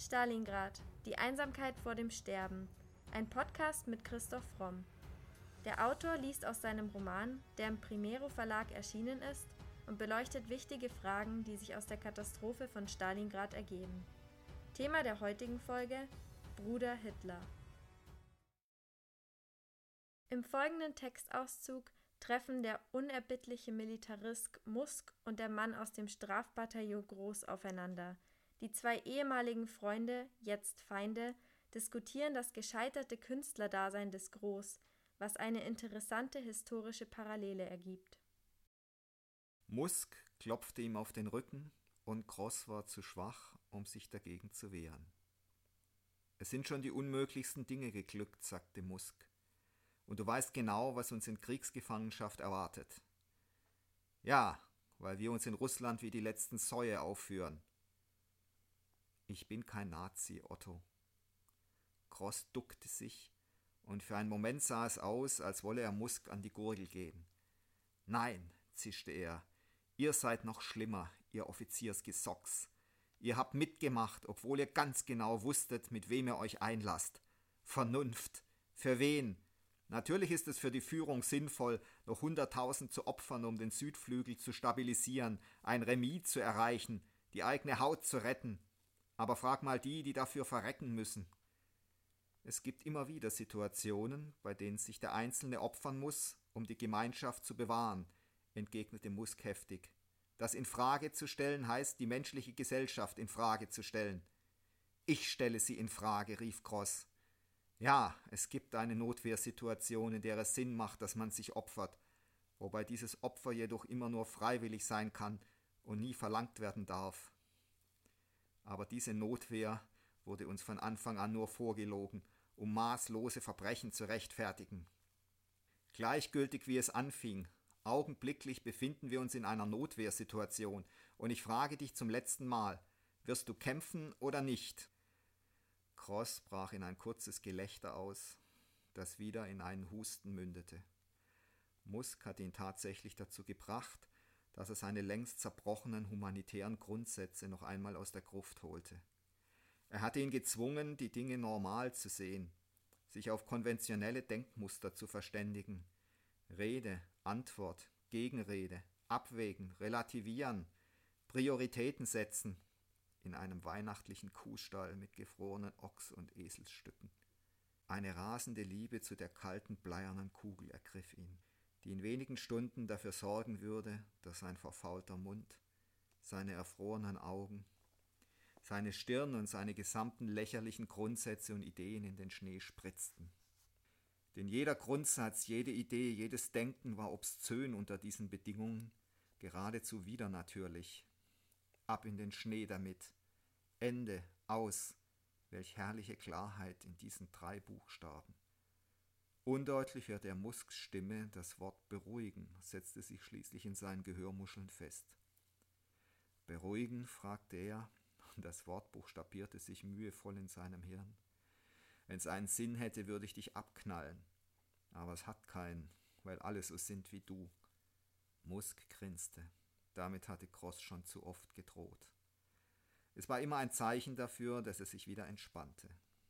Stalingrad, die Einsamkeit vor dem Sterben. Ein Podcast mit Christoph Fromm. Der Autor liest aus seinem Roman, der im Primero Verlag erschienen ist, und beleuchtet wichtige Fragen, die sich aus der Katastrophe von Stalingrad ergeben. Thema der heutigen Folge: Bruder Hitler. Im folgenden Textauszug treffen der unerbittliche Militarist Musk und der Mann aus dem Strafbataillon Groß aufeinander. Die zwei ehemaligen Freunde, jetzt Feinde, diskutieren das gescheiterte Künstlerdasein des Groß, was eine interessante historische Parallele ergibt. Musk klopfte ihm auf den Rücken und Gross war zu schwach, um sich dagegen zu wehren. Es sind schon die unmöglichsten Dinge geglückt, sagte Musk. Und du weißt genau, was uns in Kriegsgefangenschaft erwartet. Ja, weil wir uns in Russland wie die letzten Säue aufführen. Ich bin kein Nazi, Otto. Gross duckte sich und für einen Moment sah es aus, als wolle er Musk an die Gurgel gehen. Nein, zischte er, ihr seid noch schlimmer, ihr Offiziersgesocks. Ihr habt mitgemacht, obwohl ihr ganz genau wusstet, mit wem ihr euch einlasst. Vernunft. Für wen? Natürlich ist es für die Führung sinnvoll, noch 100.000 zu opfern, um den Südflügel zu stabilisieren, ein Remis zu erreichen, die eigene Haut zu retten. Aber frag mal die dafür verrecken müssen. Es gibt immer wieder Situationen, bei denen sich der Einzelne opfern muss, um die Gemeinschaft zu bewahren, entgegnete Musk heftig. Das in Frage zu stellen heißt, die menschliche Gesellschaft in Frage zu stellen. Ich stelle sie in Frage, rief Gross. Ja, es gibt eine Notwehrsituation, in der es Sinn macht, dass man sich opfert, wobei dieses Opfer jedoch immer nur freiwillig sein kann und nie verlangt werden darf. Aber diese Notwehr wurde uns von Anfang an nur vorgelogen, um maßlose Verbrechen zu rechtfertigen. Gleichgültig wie es anfing, augenblicklich befinden wir uns in einer Notwehrsituation und ich frage dich zum letzten Mal, wirst du kämpfen oder nicht? Gross brach in ein kurzes Gelächter aus, das wieder in einen Husten mündete. Musk hat ihn tatsächlich dazu gebracht, dass er seine längst zerbrochenen humanitären Grundsätze noch einmal aus der Gruft holte. Er hatte ihn gezwungen, die Dinge normal zu sehen, sich auf konventionelle Denkmuster zu verständigen. Rede, Antwort, Gegenrede, abwägen, relativieren, Prioritäten setzen, in einem weihnachtlichen Kuhstall mit gefrorenen Ochs- und Eselsstücken. Eine rasende Liebe zu der kalten, bleiernen Kugel ergriff ihn, die in wenigen Stunden dafür sorgen würde, dass sein verfaulter Mund, seine erfrorenen Augen, seine Stirn und seine gesamten lächerlichen Grundsätze und Ideen in den Schnee spritzten. Denn jeder Grundsatz, jede Idee, jedes Denken war obszön unter diesen Bedingungen, geradezu widernatürlich. Ab in den Schnee damit. Ende, aus. Welch herrliche Klarheit in diesen 3 Buchstaben. Undeutlich hörte er Musks Stimme, das Wort beruhigen, setzte sich schließlich in seinen Gehörmuscheln fest. Beruhigen, fragte er, und das Wort buchstabierte sich mühevoll in seinem Hirn. Wenn es einen Sinn hätte, würde ich dich abknallen. Aber es hat keinen, weil alle so sind wie du. Musk grinste. Damit hatte Gross schon zu oft gedroht. Es war immer ein Zeichen dafür, dass er sich wieder entspannte.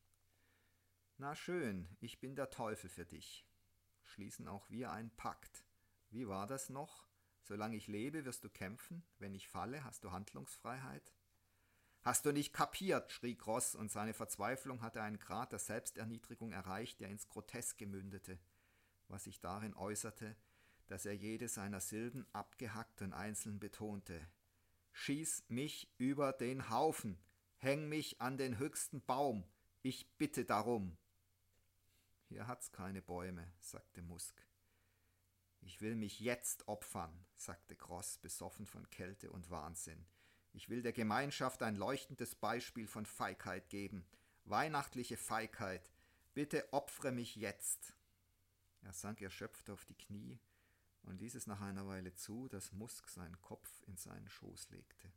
Na schön, ich bin der Teufel für dich. Schließen auch wir einen Pakt. Wie war das noch? Solange ich lebe, wirst du kämpfen. Wenn ich falle, hast du Handlungsfreiheit. Hast du nicht kapiert, schrie Gross, und seine Verzweiflung hatte einen Grad der Selbsterniedrigung erreicht, der ins Groteske mündete, was sich darin äußerte, dass er jede seiner Silben abgehackt und einzeln betonte. Schieß mich über den Haufen, häng mich an den höchsten Baum, ich bitte darum. Hier hat's keine Bäume, sagte Musk. Ich will mich jetzt opfern, sagte Gross, besoffen von Kälte und Wahnsinn. Ich will der Gemeinschaft ein leuchtendes Beispiel von Feigheit geben. Weihnachtliche Feigheit. Bitte opfere mich jetzt. Er sank erschöpft auf die Knie und ließ es nach einer Weile zu, dass Musk seinen Kopf in seinen Schoß legte.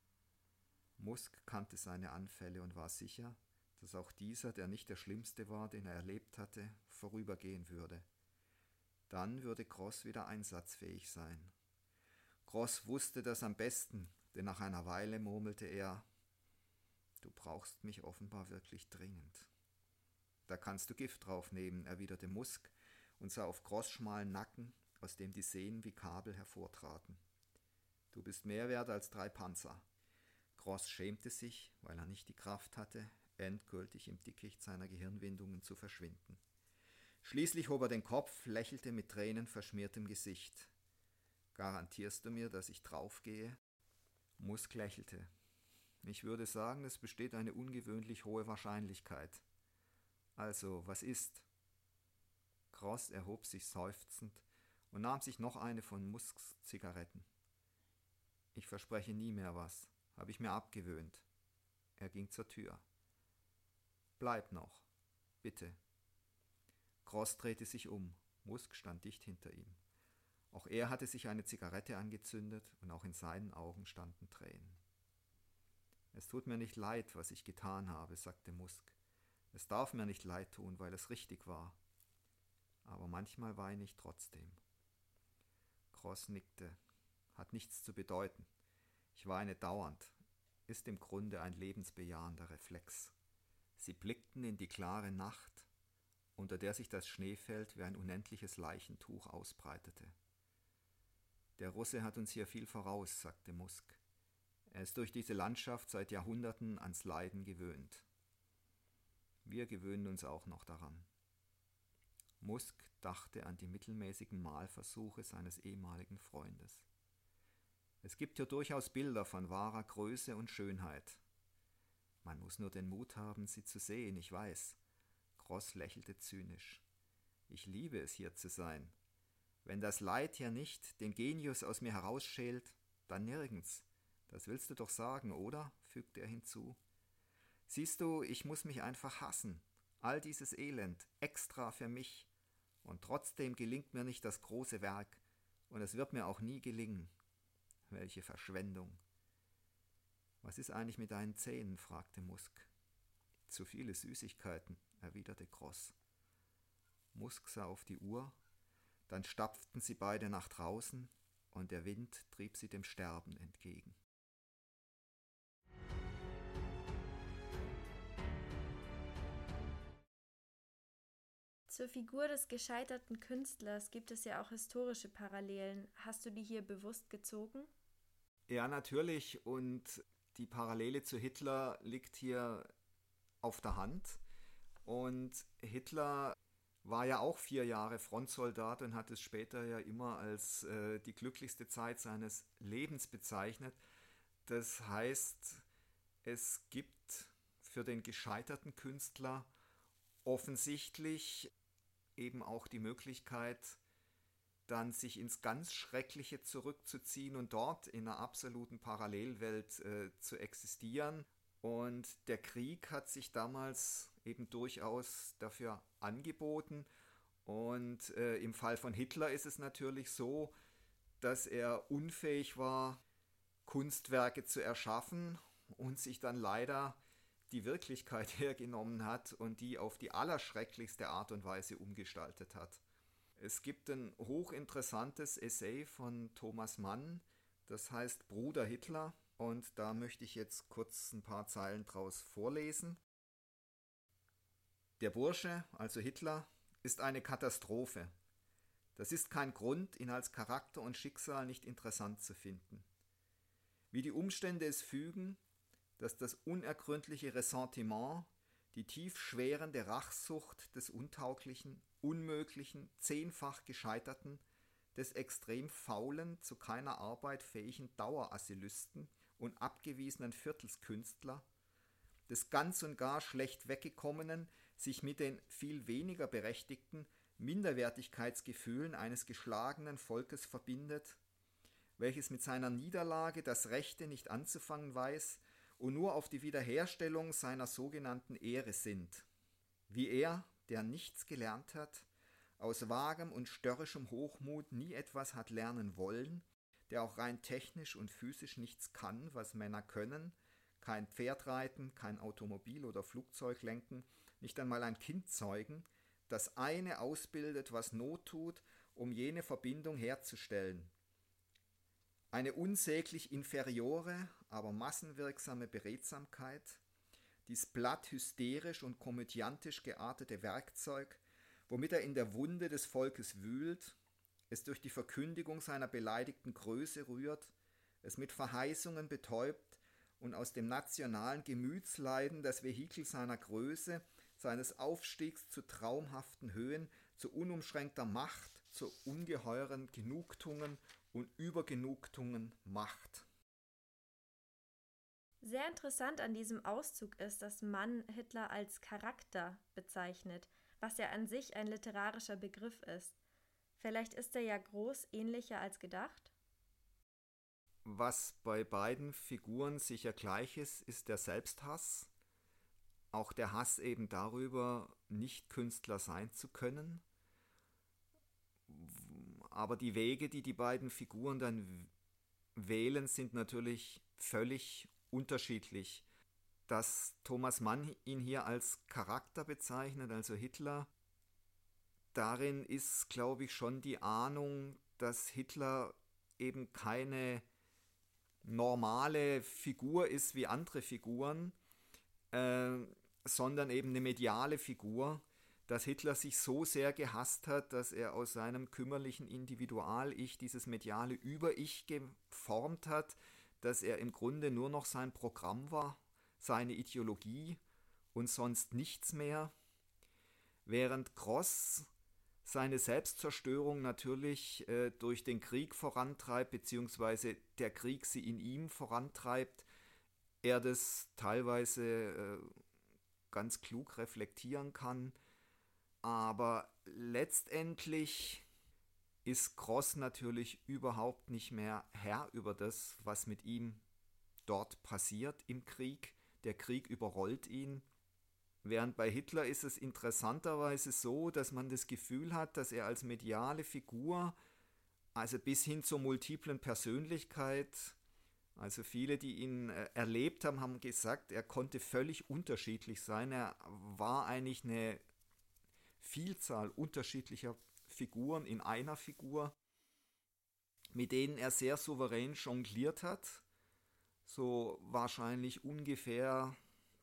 Musk kannte seine Anfälle und war sicher, dass auch dieser, der nicht der schlimmste war, den er erlebt hatte, vorübergehen würde. Dann würde Gross wieder einsatzfähig sein. Gross wusste das am besten, denn nach einer Weile murmelte er: Du brauchst mich offenbar wirklich dringend. Da kannst du Gift draufnehmen, erwiderte Musk und sah auf Gross' schmalen Nacken, aus dem die Sehnen wie Kabel hervortraten. Du bist mehr wert als 3 Panzer. Gross schämte sich, weil er nicht die Kraft hatte, endgültig im Dickicht seiner Gehirnwindungen zu verschwinden. Schließlich hob er den Kopf, lächelte mit tränenverschmiertem Gesicht. Garantierst du mir, dass ich draufgehe? Musk lächelte. Ich würde sagen, es besteht eine ungewöhnlich hohe Wahrscheinlichkeit. Also, was ist? Gross erhob sich seufzend und nahm sich noch eine von Musks Zigaretten. Ich verspreche nie mehr was, habe ich mir abgewöhnt. Er ging zur Tür. Bleib noch, bitte. Gross drehte sich um. Musk stand dicht hinter ihm. Auch er hatte sich eine Zigarette angezündet und auch in seinen Augen standen Tränen. Es tut mir nicht leid, was ich getan habe, sagte Musk. Es darf mir nicht leid tun, weil es richtig war. Aber manchmal weine ich trotzdem. Gross nickte. Hat nichts zu bedeuten. Ich weine dauernd. Ist im Grunde ein lebensbejahender Reflex. Sie blickten in die klare Nacht, unter der sich das Schneefeld wie ein unendliches Leichentuch ausbreitete. Der Russe hat uns hier viel voraus, sagte Musk. Er ist durch diese Landschaft seit Jahrhunderten ans Leiden gewöhnt. Wir gewöhnen uns auch noch daran. Musk dachte an die mittelmäßigen Malversuche seines ehemaligen Freundes. Es gibt hier durchaus Bilder von wahrer Größe und Schönheit. Man muss nur den Mut haben, sie zu sehen, ich weiß. Gross lächelte zynisch. Ich liebe es, hier zu sein. Wenn das Leid hier nicht den Genius aus mir herausschält, dann nirgends. Das willst du doch sagen, oder? Fügte er hinzu. Siehst du, ich muss mich einfach hassen. All dieses Elend, extra für mich. Und trotzdem gelingt mir nicht das große Werk. Und es wird mir auch nie gelingen. Welche Verschwendung. Was ist eigentlich mit deinen Zähnen? Fragte Musk. Zu viele Süßigkeiten, erwiderte Gross. Musk sah auf die Uhr, dann stapften sie beide nach draußen und der Wind trieb sie dem Sterben entgegen. Zur Figur des gescheiterten Künstlers gibt es ja auch historische Parallelen. Hast du die hier bewusst gezogen? Ja, natürlich. Und die Parallele zu Hitler liegt hier auf der Hand. Und Hitler war ja auch 4 Jahre Frontsoldat und hat es später ja immer als die glücklichste Zeit seines Lebens bezeichnet. Das heißt, es gibt für den gescheiterten Künstler offensichtlich eben auch die Möglichkeit, dann sich ins ganz Schreckliche zurückzuziehen und dort in einer absoluten Parallelwelt zu existieren. Und der Krieg hat sich damals eben durchaus dafür angeboten. Und im Fall von Hitler ist es natürlich so, dass er unfähig war, Kunstwerke zu erschaffen und sich dann leider die Wirklichkeit hergenommen hat und die auf die allerschrecklichste Art und Weise umgestaltet hat. Es gibt ein hochinteressantes Essay von Thomas Mann, das heißt Bruder Hitler, und da möchte ich jetzt kurz ein paar Zeilen draus vorlesen. Der Bursche, also Hitler, ist eine Katastrophe. Das ist kein Grund, ihn als Charakter und Schicksal nicht interessant zu finden. Wie die Umstände es fügen, dass das unergründliche Ressentiment, die tiefschwärende Rachsucht des Untauglichen, Unmöglichen, 10-fach Gescheiterten, des extrem faulen, zu keiner Arbeit fähigen Dauerasylisten und abgewiesenen Viertelskünstler, des ganz und gar schlecht weggekommenen, sich mit den viel weniger berechtigten Minderwertigkeitsgefühlen eines geschlagenen Volkes verbindet, welches mit seiner Niederlage das Rechte nicht anzufangen weiß und nur auf die Wiederherstellung seiner sogenannten Ehre sinnt. Wie er, der nichts gelernt hat, aus vagem und störrischem Hochmut nie etwas hat lernen wollen, der auch rein technisch und physisch nichts kann, was Männer können, kein Pferd reiten, kein Automobil oder Flugzeug lenken, nicht einmal ein Kind zeugen, das eine ausbildet, was Not tut, um jene Verbindung herzustellen. Eine unsäglich inferiore, aber massenwirksame Beredsamkeit, dies platt, hysterisch und komödiantisch geartete Werkzeug, womit er in der Wunde des Volkes wühlt, es durch die Verkündigung seiner beleidigten Größe rührt, es mit Verheißungen betäubt und aus dem nationalen Gemütsleiden das Vehikel seiner Größe, seines Aufstiegs zu traumhaften Höhen, zu unumschränkter Macht, zu ungeheuren Genugtungen und Übergenugtungen macht. Sehr interessant an diesem Auszug ist, dass Mann Hitler als Charakter bezeichnet, was ja an sich ein literarischer Begriff ist. Vielleicht ist er ja groß ähnlicher als gedacht? Was bei beiden Figuren sicher gleich ist der Selbsthass, auch der Hass eben darüber, nicht Künstler sein zu können. Aber die Wege, die die beiden Figuren dann wählen, sind natürlich völlig unterschiedlich. Dass Thomas Mann ihn hier als Charakter bezeichnet, also Hitler, darin ist, glaube ich, schon die Ahnung, dass Hitler eben keine normale Figur ist wie andere Figuren, sondern eben eine mediale Figur, dass Hitler sich so sehr gehasst hat, dass er aus seinem kümmerlichen Individual-Ich dieses mediale Über-Ich geformt hat, dass er im Grunde nur noch sein Programm war, seine Ideologie und sonst nichts mehr, während Gross seine Selbstzerstörung natürlich durch den Krieg vorantreibt, beziehungsweise der Krieg sie in ihm vorantreibt, er das teilweise ganz klug reflektieren kann, aber letztendlich ist Gross natürlich überhaupt nicht mehr Herr über das, was mit ihm dort passiert im Krieg. Der Krieg überrollt ihn. Während bei Hitler ist es interessanterweise so, dass man das Gefühl hat, dass er als mediale Figur, also bis hin zur multiplen Persönlichkeit, also viele, die ihn erlebt haben, haben gesagt, er konnte völlig unterschiedlich sein. Er war eigentlich eine Vielzahl unterschiedlicher Figuren in einer Figur, mit denen er sehr souverän jongliert hat. So wahrscheinlich ungefähr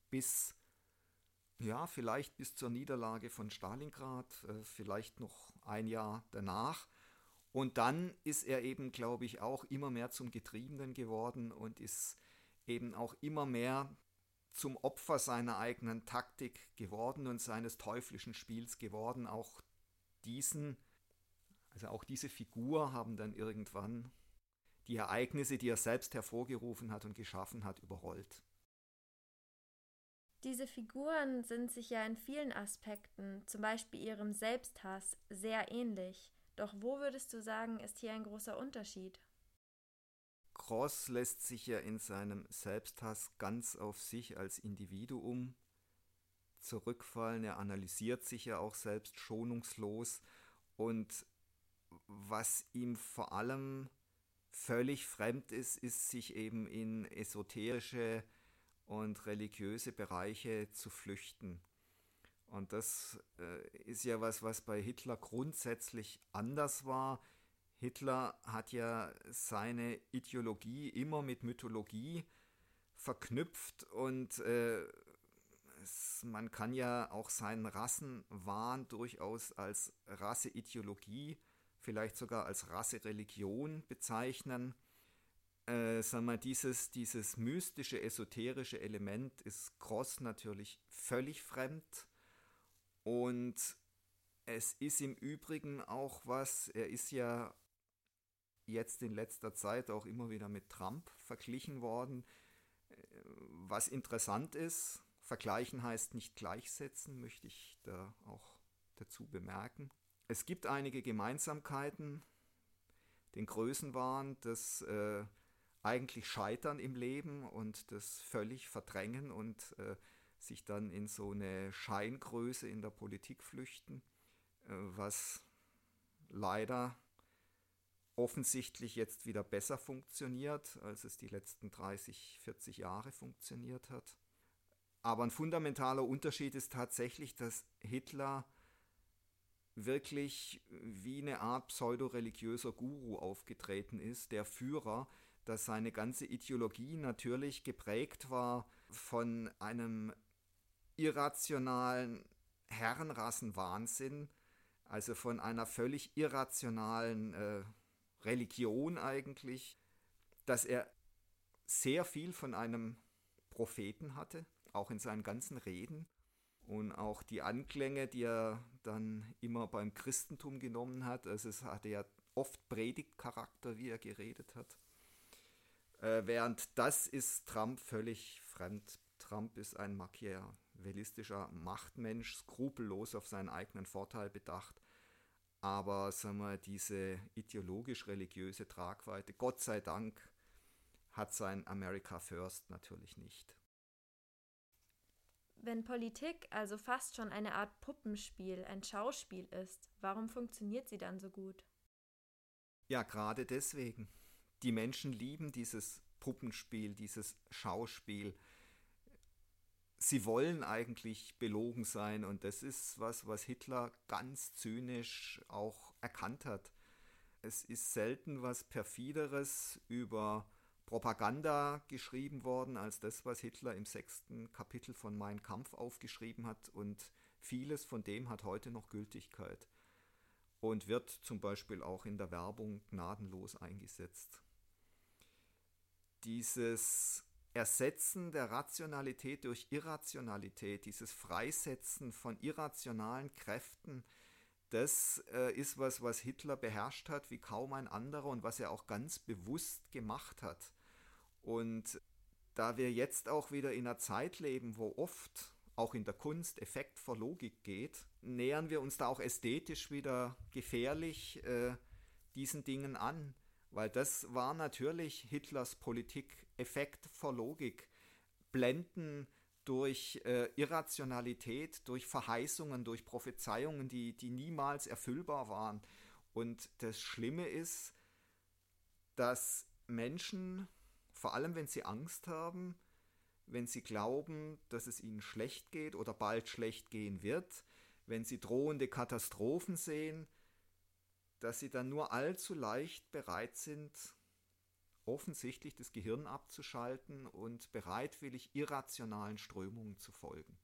vielleicht bis zur Niederlage von Stalingrad, vielleicht noch ein Jahr danach. Und dann ist er eben, glaube ich, auch immer mehr zum Getriebenen geworden und ist eben auch immer mehr zum Opfer seiner eigenen Taktik geworden und seines teuflischen Spiels geworden. Auch diese Figur haben dann irgendwann die Ereignisse, die er selbst hervorgerufen hat und geschaffen hat, überrollt. Diese Figuren sind sich ja in vielen Aspekten, zum Beispiel ihrem Selbsthass, sehr ähnlich. Doch wo würdest du sagen, ist hier ein großer Unterschied? Gross lässt sich ja in seinem Selbsthass ganz auf sich als Individuum zurückfallen. Er analysiert sich ja auch selbst schonungslos. Und was ihm vor allem völlig fremd ist, ist sich eben in esoterische und religiöse Bereiche zu flüchten. Und das ist ja was bei Hitler grundsätzlich anders war. Hitler hat ja seine Ideologie immer mit Mythologie verknüpft und man kann ja auch seinen Rassenwahn durchaus als Rasseideologie, vielleicht sogar als Rassereligion bezeichnen. Dieses mystische, esoterische Element ist Gross natürlich völlig fremd und es ist im Übrigen auch er ist ja jetzt in letzter Zeit auch immer wieder mit Trump verglichen worden, was interessant ist. Vergleichen heißt nicht gleichsetzen, möchte ich da auch dazu bemerken. Es gibt einige Gemeinsamkeiten, den Größenwahn, das eigentlich Scheitern im Leben und das völlig Verdrängen und sich dann in so eine Scheingröße in der Politik flüchten, was leider offensichtlich jetzt wieder besser funktioniert, als es die letzten 30, 40 Jahre funktioniert hat. Aber ein fundamentaler Unterschied ist tatsächlich, dass Hitler wirklich wie eine Art pseudoreligiöser Guru aufgetreten ist, der Führer, dass seine ganze Ideologie natürlich geprägt war von einem irrationalen Herrenrassenwahnsinn, also von einer völlig irrationalen Religion eigentlich, dass er sehr viel von einem Propheten hatte, auch in seinen ganzen Reden. Und auch die Anklänge, die er dann immer beim Christentum genommen hat, also es hatte ja oft Predigtcharakter, wie er geredet hat. Während das ist Trump völlig fremd. Trump ist ein machiavellistischer Machtmensch, skrupellos auf seinen eigenen Vorteil bedacht. Aber sagen wir, diese ideologisch-religiöse Tragweite, Gott sei Dank, hat sein America First natürlich nicht. Wenn Politik also fast schon eine Art Puppenspiel, ein Schauspiel ist, warum funktioniert sie dann so gut? Ja, gerade deswegen. Die Menschen lieben dieses Puppenspiel, dieses Schauspiel. Sie wollen eigentlich belogen sein und das ist was Hitler ganz zynisch auch erkannt hat. Es ist selten was Perfideres über Propaganda geschrieben worden als das, was Hitler im 6. Kapitel von Mein Kampf aufgeschrieben hat, und vieles von dem hat heute noch Gültigkeit und wird zum Beispiel auch in der Werbung gnadenlos eingesetzt. Dieses Ersetzen der Rationalität durch Irrationalität, dieses Freisetzen von irrationalen Kräften, das ist was Hitler beherrscht hat wie kaum ein anderer und was er auch ganz bewusst gemacht hat. Und da wir jetzt auch wieder in einer Zeit leben, wo oft auch in der Kunst Effekt vor Logik geht, nähern wir uns da auch ästhetisch wieder gefährlich diesen Dingen an. Weil das war natürlich Hitlers Politik, Effekt vor Logik, Blenden durch Irrationalität, durch Verheißungen, durch Prophezeiungen, die niemals erfüllbar waren. Und das Schlimme ist, dass Menschen, vor allem wenn sie Angst haben, wenn sie glauben, dass es ihnen schlecht geht oder bald schlecht gehen wird, wenn sie drohende Katastrophen sehen, dass sie dann nur allzu leicht bereit sind, offensichtlich das Gehirn abzuschalten und bereitwillig irrationalen Strömungen zu folgen.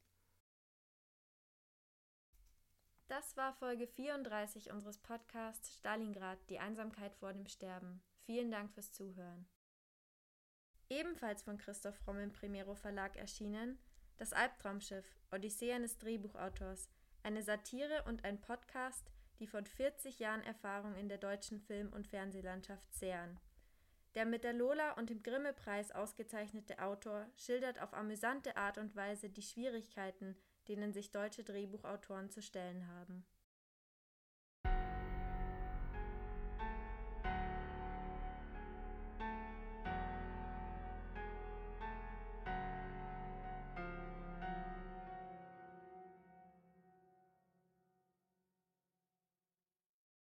Das war Folge 34 unseres Podcasts Stalingrad, die Einsamkeit vor dem Sterben. Vielen Dank fürs Zuhören. Ebenfalls von Christoph Fromm im Primero Verlag erschienen, Das Albtraumschiff, Odyssee eines Drehbuchautors, eine Satire und ein Podcast, die von 40 Jahren Erfahrung in der deutschen Film- und Fernsehlandschaft zehren. Der mit der Lola und dem Grimme-Preis ausgezeichnete Autor schildert auf amüsante Art und Weise die Schwierigkeiten, denen sich deutsche Drehbuchautoren zu stellen haben.